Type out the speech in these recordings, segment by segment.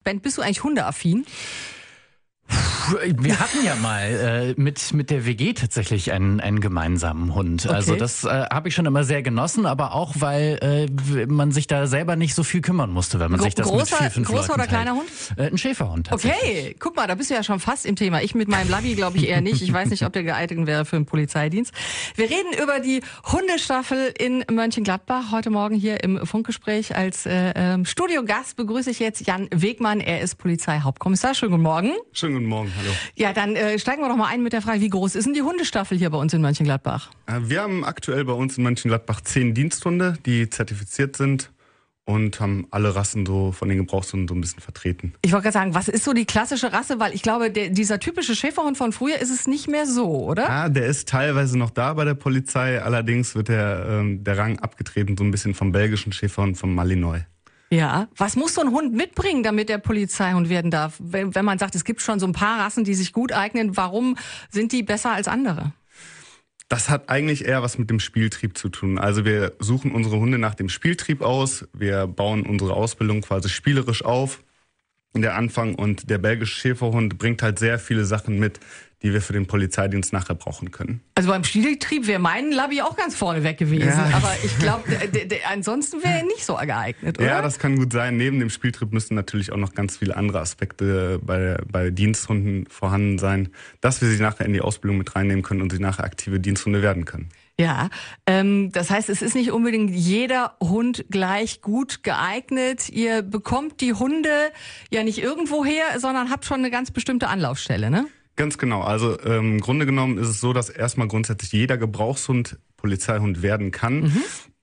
Ben, bist du eigentlich hundeaffin? Wir hatten ja mal mit der WG tatsächlich einen gemeinsamen Hund. Okay. Also das habe ich schon immer sehr genossen, aber auch, weil man sich da selber nicht so viel kümmern musste, wenn man sich das mit 4-5 Großer Leuten oder teilt. kleiner Hund? Ein Schäferhund tatsächlich. Okay, guck mal, da bist du ja schon fast im Thema. Ich mit meinem Labby glaube ich eher nicht. Ich weiß nicht, ob der geeignet wäre für einen Polizeidienst. Wir reden über die Hundestaffel in Mönchengladbach. Heute Morgen hier im Funkgespräch als Studiogast begrüße ich jetzt Jan Wegmann. Er ist Polizeihauptkommissar. Schönen guten Morgen. Schönen guten Morgen, hallo. Ja, dann steigen wir doch mal ein mit der Frage, wie groß ist denn die Hundestaffel hier bei uns in Mönchengladbach? Wir haben aktuell bei uns in Mönchengladbach 10 Diensthunde, die zertifiziert sind und haben alle Rassen so von den Gebrauchshunden so ein bisschen vertreten. Ich wollte gerade sagen, was ist so die klassische Rasse? Weil ich glaube, dieser typische Schäferhund von früher ist es nicht mehr so, oder? Ja, der ist teilweise noch da bei der Polizei, allerdings wird der Rang abgetreten so ein bisschen vom belgischen Schäferhund, vom Malinois. Ja, was muss so ein Hund mitbringen, damit der Polizeihund werden darf? Wenn man sagt, es gibt schon so ein paar Rassen, die sich gut eignen, warum sind die besser als andere? Das hat eigentlich eher was mit dem Spieltrieb zu tun. Also wir suchen unsere Hunde nach dem Spieltrieb aus. Wir bauen unsere Ausbildung quasi spielerisch auf. Der Anfang und der belgische Schäferhund bringt halt sehr viele Sachen mit, die wir für den Polizeidienst nachher brauchen können. Also beim Spieltrieb wäre mein Labby auch ganz vorne weg gewesen. Ja. Aber ich glaube, ansonsten wäre er nicht so geeignet, oder? Ja, das kann gut sein. Neben dem Spieltrieb müssen natürlich auch noch ganz viele andere Aspekte bei Diensthunden vorhanden sein, dass wir sie nachher in die Ausbildung mit reinnehmen können und sie nachher aktive Diensthunde werden können. Ja, das heißt, es ist nicht unbedingt jeder Hund gleich gut geeignet. Ihr bekommt die Hunde ja nicht irgendwo her, sondern habt schon eine ganz bestimmte Anlaufstelle, ne? Ganz genau. Also im Grunde genommen ist es so, dass erstmal grundsätzlich jeder Gebrauchshund Polizeihund werden kann. Mhm.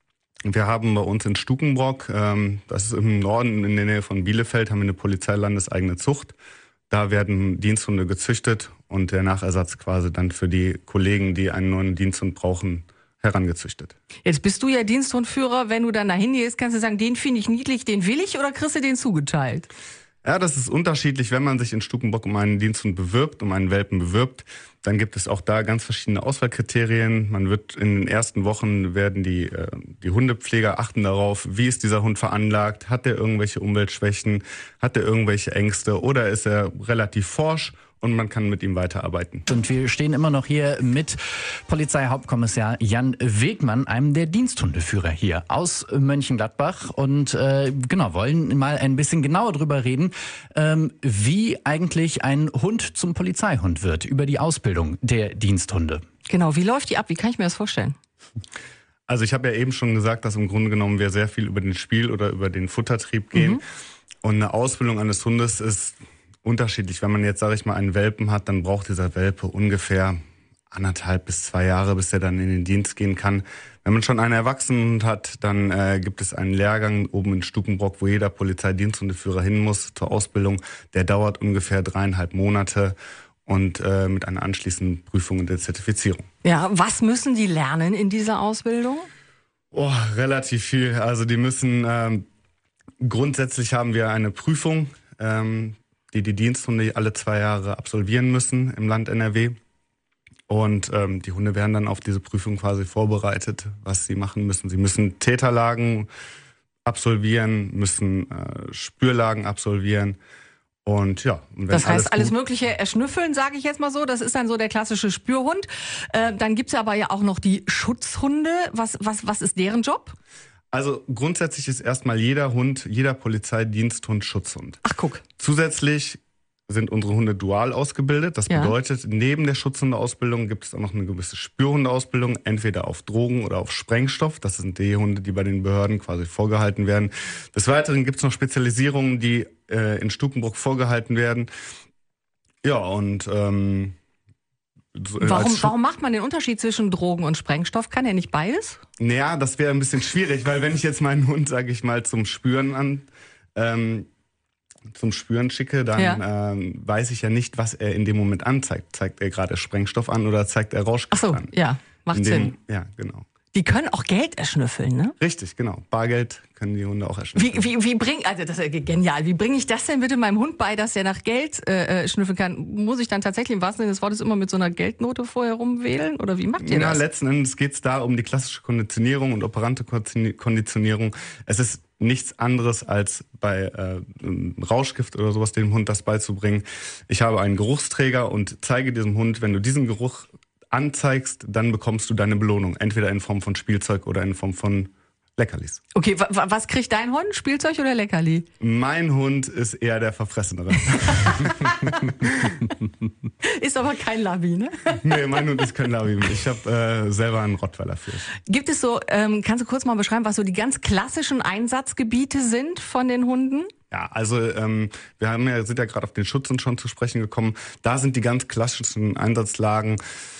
Wir haben bei uns in Stukenbrock, das ist im Norden in der Nähe von Bielefeld, haben wir eine polizeilandeseigene Zucht. Da werden Diensthunde gezüchtet und der Nachersatz quasi dann für die Kollegen, die einen neuen Diensthund brauchen, herangezüchtet. Jetzt bist du ja Diensthundführer. Wenn du dann dahin gehst, kannst du sagen, den finde ich niedlich, den will ich, oder kriegst du den zugeteilt? Ja, das ist unterschiedlich. Wenn man sich in Stukenbrock um einen Diensthund bewirbt, um einen Welpen bewirbt, dann gibt es auch da ganz verschiedene Auswahlkriterien. Man wird in den ersten Wochen werden die Hundepfleger achten darauf, wie ist dieser Hund veranlagt, hat er irgendwelche Umweltschwächen, hat er irgendwelche Ängste oder ist er relativ forsch und man kann mit ihm weiterarbeiten. Und wir stehen immer noch hier mit Polizeihauptkommissar Jan Wegmann, einem der Diensthundeführer hier aus Mönchengladbach. Und wollen mal ein bisschen genauer drüber reden, wie eigentlich ein Hund zum Polizeihund wird, über die Ausbildung der Diensthunde. Genau, wie läuft die ab? Wie kann ich mir das vorstellen? Also ich habe ja eben schon gesagt, dass im Grunde genommen wir sehr viel über den Spiel- oder über den Futtertrieb gehen. Mhm. Und eine Ausbildung eines Hundes ist unterschiedlich. Wenn man jetzt, sage ich mal, einen Welpen hat, dann braucht dieser Welpe ungefähr 1,5 bis 2 Jahre, bis er dann in den Dienst gehen kann. Wenn man schon einen Erwachsenen hat, dann gibt es einen Lehrgang oben in Stukenbrock, wo jeder Polizeidiensthundeführer hin muss zur Ausbildung. Der dauert ungefähr 3,5 Monate und mit einer anschließenden Prüfung und der Zertifizierung. Ja, was müssen die lernen in dieser Ausbildung? Oh, relativ viel. Also die müssen, grundsätzlich haben wir eine Prüfung, die Diensthunde alle 2 Jahre absolvieren müssen im Land NRW. Und die Hunde werden dann auf diese Prüfung quasi vorbereitet, was sie machen müssen. Sie müssen Täterlagen absolvieren, müssen Spürlagen absolvieren. Und ja, und wenn das heißt, alles Mögliche erschnüffeln, sage ich jetzt mal so. Das ist dann so der klassische Spürhund. Dann gibt's aber ja auch noch die Schutzhunde. Was ist deren Job? Also grundsätzlich ist erstmal jeder Polizeidiensthund Schutzhund. Ach, guck. Zusätzlich sind unsere Hunde dual ausgebildet. Das bedeutet, neben der Schutzhundeausbildung gibt es auch noch eine gewisse Spürhundeausbildung, entweder auf Drogen oder auf Sprengstoff. Das sind die Hunde, die bei den Behörden quasi vorgehalten werden. Des Weiteren gibt es noch Spezialisierungen, die in Stukenbrock vorgehalten werden. Ja, und Warum macht man den Unterschied zwischen Drogen und Sprengstoff? Kann er nicht beides? Naja, das wäre ein bisschen schwierig, weil wenn ich jetzt meinen Hund, sage ich mal, zum Spüren schicke, dann weiß ich ja nicht, was er in dem Moment anzeigt. Zeigt er gerade Sprengstoff an oder zeigt er Rauschgift an? Ach so, ja, macht Sinn. Ja, genau. Die können auch Geld erschnüffeln, ne? Richtig, genau. Bargeld können die Hunde auch erschnüffeln. Das ist genial. Wie bringe ich das denn bitte meinem Hund bei, dass er nach Geld schnüffeln kann? Muss ich dann tatsächlich im wahrsten Sinne des Wortes immer mit so einer Geldnote vorher rumwählen? Oder wie macht ihr das? Ja, letzten Endes geht es da um die klassische Konditionierung und operante Konditionierung. Es ist nichts anderes als bei Rauschgift oder sowas dem Hund das beizubringen. Ich habe einen Geruchsträger und zeige diesem Hund, wenn du diesen Geruch anzeigst, dann bekommst du deine Belohnung. Entweder in Form von Spielzeug oder in Form von Leckerlis. Okay, was kriegt dein Hund? Spielzeug oder Leckerli? Mein Hund ist eher der Verfressenere. Ist aber kein Labby, ne? Nee, mein Hund ist kein Labby. Ich habe selber einen Rottweiler für. Gibt es so, kannst du kurz mal beschreiben, was so die ganz klassischen Einsatzgebiete sind von den Hunden? Ja, also wir sind ja gerade auf den Schutz schon zu sprechen gekommen. Da sind die ganz klassischen Einsatzlagen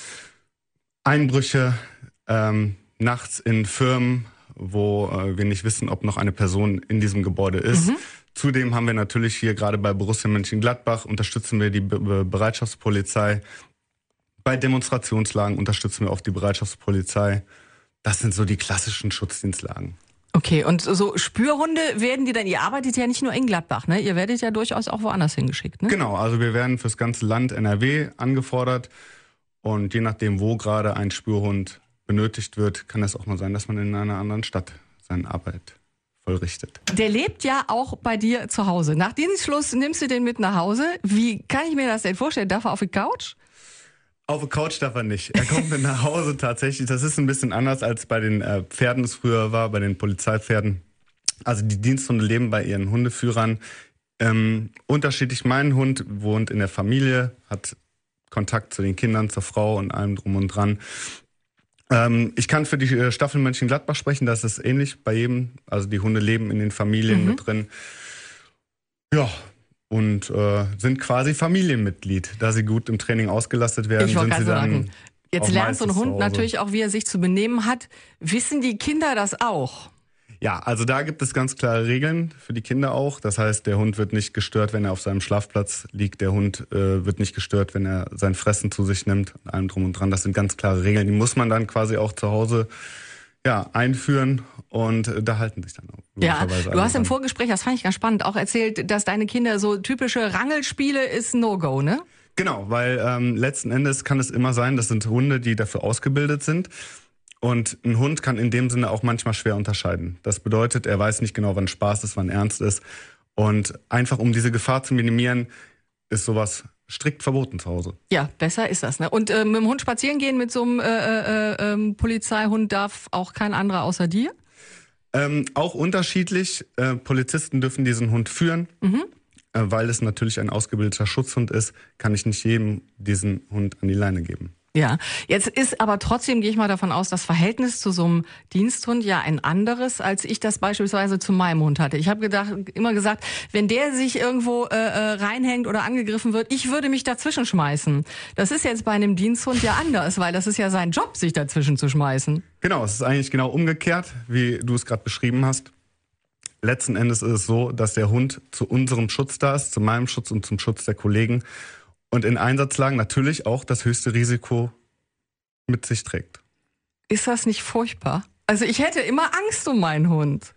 Einbrüche, nachts in Firmen, wo wir nicht wissen, ob noch eine Person in diesem Gebäude ist. Zudem haben wir natürlich hier gerade bei Borussia Mönchengladbach unterstützen wir die Bereitschaftspolizei. Bei Demonstrationslagen unterstützen wir auch die Bereitschaftspolizei. Das sind so die klassischen Schutzdienstlagen. Okay, und so Spürhunde werden die dann, ihr arbeitet ja nicht nur in Gladbach, ne? Ihr werdet ja durchaus auch woanders hingeschickt, ne? Genau, also wir werden fürs ganze Land NRW angefordert und je nachdem, wo gerade ein Spürhund benötigt wird, kann es auch mal sein, dass man in einer anderen Stadt seine Arbeit vollrichtet. Der lebt ja auch bei dir zu Hause. Nach Dienstschluss nimmst du den mit nach Hause. Wie kann ich mir das denn vorstellen? Darf er auf die Couch? Auf der Couch darf er nicht. Er kommt mit nach Hause tatsächlich. Das ist ein bisschen anders als bei den Pferden es früher war, bei den Polizeipferden. Also die Diensthunde leben bei ihren Hundeführern. Unterschiedlich, mein Hund wohnt in der Familie, hat Kontakt zu den Kindern, zur Frau und allem drum und dran. Ich kann für die Staffel Mönchengladbach sprechen, das ist ähnlich bei jedem. Also die Hunde leben in den Familien mit drin. Ja, und sind quasi Familienmitglied. Da sie gut im Training ausgelastet werden, sind sie dann. Jetzt lernt so ein Hund natürlich auch, wie er sich zu benehmen hat. Wissen die Kinder das auch? Ja, also da gibt es ganz klare Regeln für die Kinder auch. Das heißt, der Hund wird nicht gestört, wenn er auf seinem Schlafplatz liegt. Der Hund wird nicht gestört, wenn er sein Fressen zu sich nimmt. Und allem drum und dran. Das sind ganz klare Regeln. Die muss man dann quasi auch zu Hause einführen und da halten sich dann auch. Ja, du hast im Vorgespräch, das fand ich ganz spannend, auch erzählt, dass deine Kinder so typische Rangelspiele ist No-Go, ne? Genau, weil letzten Endes kann es immer sein, das sind Hunde, die dafür ausgebildet sind. Und ein Hund kann in dem Sinne auch manchmal schwer unterscheiden. Das bedeutet, er weiß nicht genau, wann Spaß ist, wann ernst ist. Und einfach um diese Gefahr zu minimieren, ist sowas strikt verboten zu Hause. Ja, besser ist das, ne? Und mit dem Hund spazieren gehen mit so einem Polizeihund darf auch kein anderer außer dir? Auch unterschiedlich. Polizisten dürfen diesen Hund führen. Weil es natürlich ein ausgebildeter Schutzhund ist, kann ich nicht jedem diesen Hund an die Leine geben. Ja, jetzt ist aber trotzdem, gehe ich mal davon aus, das Verhältnis zu so einem Diensthund ja ein anderes, als ich das beispielsweise zu meinem Hund hatte. Ich habe immer gesagt, wenn der sich irgendwo reinhängt oder angegriffen wird, ich würde mich dazwischen schmeißen. Das ist jetzt bei einem Diensthund ja anders, weil das ist ja sein Job, sich dazwischen zu schmeißen. Genau, es ist eigentlich genau umgekehrt, wie du es gerade beschrieben hast. Letzten Endes ist es so, dass der Hund zu unserem Schutz da ist, zu meinem Schutz und zum Schutz der Kollegen. Und in Einsatzlagen natürlich auch das höchste Risiko mit sich trägt. Ist das nicht furchtbar? Also ich hätte immer Angst um meinen Hund.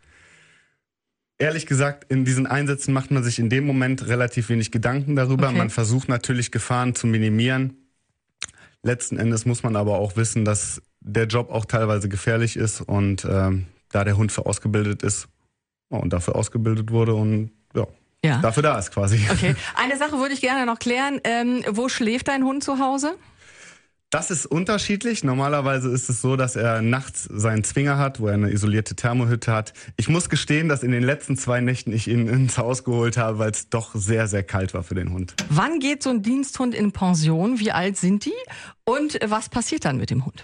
Ehrlich gesagt, in diesen Einsätzen macht man sich in dem Moment relativ wenig Gedanken darüber. Okay. Man versucht natürlich Gefahren zu minimieren. Letzten Endes muss man aber auch wissen, dass der Job auch teilweise gefährlich ist und da der Hund für ausgebildet ist und dafür ausgebildet wurde und dafür da ist quasi. Okay. Eine Sache würde ich gerne noch klären. Wo schläft dein Hund zu Hause? Das ist unterschiedlich. Normalerweise ist es so, dass er nachts seinen Zwinger hat, wo er eine isolierte Thermohütte hat. Ich muss gestehen, dass in den letzten 2 Nächten ich ihn ins Haus geholt habe, weil es doch sehr, sehr kalt war für den Hund. Wann geht so ein Diensthund in Pension? Wie alt sind die? Und was passiert dann mit dem Hund?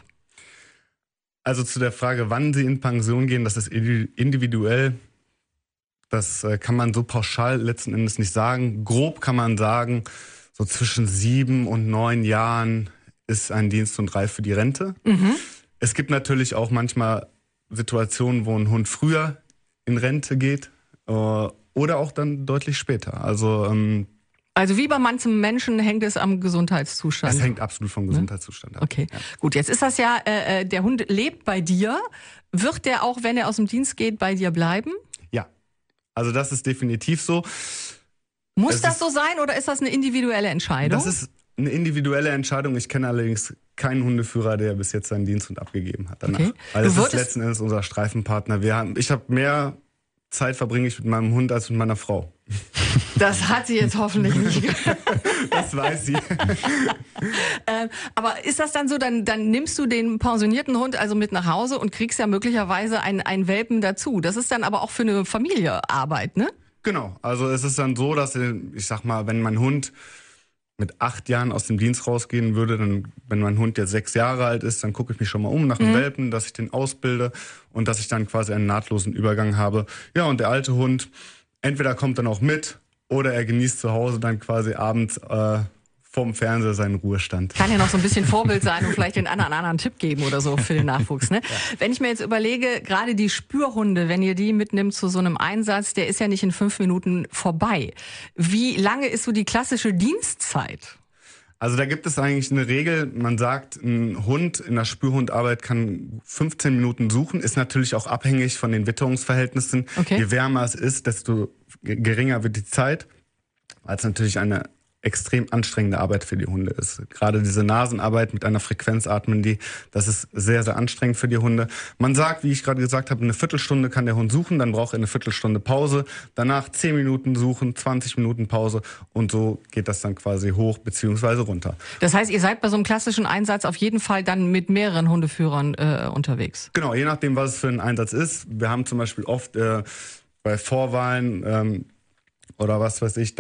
Also zu der Frage, wann sie in Pension gehen, das ist individuell. Das kann man so pauschal letzten Endes nicht sagen. Grob kann man sagen, so zwischen 7 und 9 Jahren ist ein Diensthund reif für die Rente. Es gibt natürlich auch manchmal Situationen, wo ein Hund früher in Rente geht oder auch dann deutlich später. Also wie bei manchem Menschen hängt es am Gesundheitszustand? Es hängt absolut vom Gesundheitszustand ab. Okay, gut. Jetzt ist das ja, der Hund lebt bei dir. Wird der auch, wenn er aus dem Dienst geht, bei dir bleiben? Ja, also das ist definitiv so. Muss das so sein oder ist das eine individuelle Entscheidung? Das ist eine individuelle Entscheidung. Ich kenne allerdings keinen Hundeführer, der bis jetzt seinen Diensthund abgegeben hat danach. Okay. Weil das ist letzten Endes unser Streifenpartner. Ich habe mehr Zeit verbringe ich mit meinem Hund als mit meiner Frau. Das hat sie jetzt hoffentlich nicht gehört. Das weiß sie. Aber ist das dann so, dann nimmst du den pensionierten Hund also mit nach Hause und kriegst ja möglicherweise einen Welpen dazu. Das ist dann aber auch für eine Familie Arbeit, ne? Genau, also es ist dann so, dass ich sag mal, wenn mein Hund mit 8 Jahren aus dem Dienst rausgehen würde, dann, wenn mein Hund jetzt 6 Jahre alt ist, dann gucke ich mich schon mal um nach dem Welpen, dass ich den ausbilde und dass ich dann quasi einen nahtlosen Übergang habe. Ja, und der alte Hund, entweder kommt dann auch mit oder er genießt zu Hause dann quasi abends vorm Fernseher seinen Ruhestand. Kann ja noch so ein bisschen Vorbild sein und vielleicht den anderen Tipp geben oder so für den Nachwuchs. Ne? Ja. Wenn ich mir jetzt überlege, gerade die Spürhunde, wenn ihr die mitnimmt zu so einem Einsatz, der ist ja nicht in 5 Minuten vorbei. Wie lange ist so die klassische Dienstzeit? Also da gibt es eigentlich eine Regel, man sagt, ein Hund in der Spürhundarbeit kann 15 Minuten suchen, ist natürlich auch abhängig von den Witterungsverhältnissen. Okay. Je wärmer es ist, desto geringer wird die Zeit, weil es natürlich eine extrem anstrengende Arbeit für die Hunde ist. Gerade diese Nasenarbeit mit einer Frequenz atmen die, das ist sehr, sehr anstrengend für die Hunde. Man sagt, wie ich gerade gesagt habe, eine Viertelstunde kann der Hund suchen, dann braucht er eine Viertelstunde Pause, danach 10 Minuten suchen, 20 Minuten Pause und so geht das dann quasi hoch bzw. runter. Das heißt, ihr seid bei so einem klassischen Einsatz auf jeden Fall dann mit mehreren Hundeführern unterwegs? Genau, je nachdem, was es für ein Einsatz ist. Wir haben zum Beispiel oft bei Vorwahlen oder was weiß ich,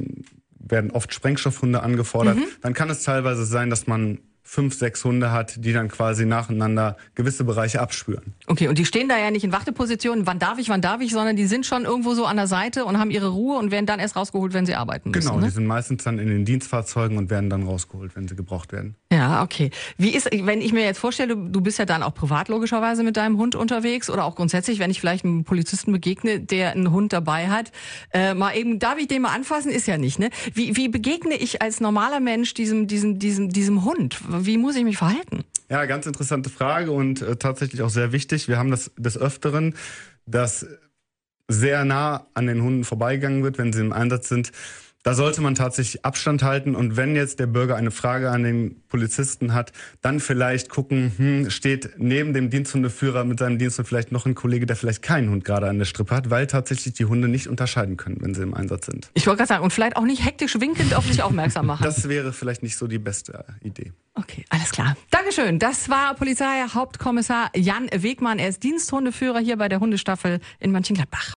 werden oft Sprengstoffhunde angefordert. Dann kann es teilweise sein, dass man 5, 6 Hunde hat, die dann quasi nacheinander gewisse Bereiche abspüren. Okay, und die stehen da ja nicht in Wartepositionen, wann darf ich, sondern die sind schon irgendwo so an der Seite und haben ihre Ruhe und werden dann erst rausgeholt, wenn sie arbeiten müssen. Genau, ne? Die sind meistens dann in den Dienstfahrzeugen und werden dann rausgeholt, wenn sie gebraucht werden. Ja, okay. Wie ist, wenn ich mir jetzt vorstelle, du bist ja dann auch privat logischerweise mit deinem Hund unterwegs oder auch grundsätzlich, wenn ich vielleicht einem Polizisten begegne, der einen Hund dabei hat, mal eben, darf ich den mal anfassen? Ist ja nicht, ne? Wie begegne ich als normaler Mensch diesem Hund? Wie muss ich mich verhalten? Ja, ganz interessante Frage und tatsächlich auch sehr wichtig. Wir haben das des Öfteren, dass sehr nah an den Hunden vorbeigegangen wird, wenn sie im Einsatz sind. Da sollte man tatsächlich Abstand halten und wenn jetzt der Bürger eine Frage an den Polizisten hat, dann vielleicht gucken, steht neben dem Diensthundeführer mit seinem Diensthund vielleicht noch ein Kollege, der vielleicht keinen Hund gerade an der Strippe hat, weil tatsächlich die Hunde nicht unterscheiden können, wenn sie im Einsatz sind. Ich wollte gerade sagen, und vielleicht auch nicht hektisch winkend auf sich aufmerksam machen. Das wäre vielleicht nicht so die beste Idee. Okay, alles klar. Dankeschön. Das war Polizeihauptkommissar Jan Wegmann. Er ist Diensthundeführer hier bei der Hundestaffel in Mönchengladbach.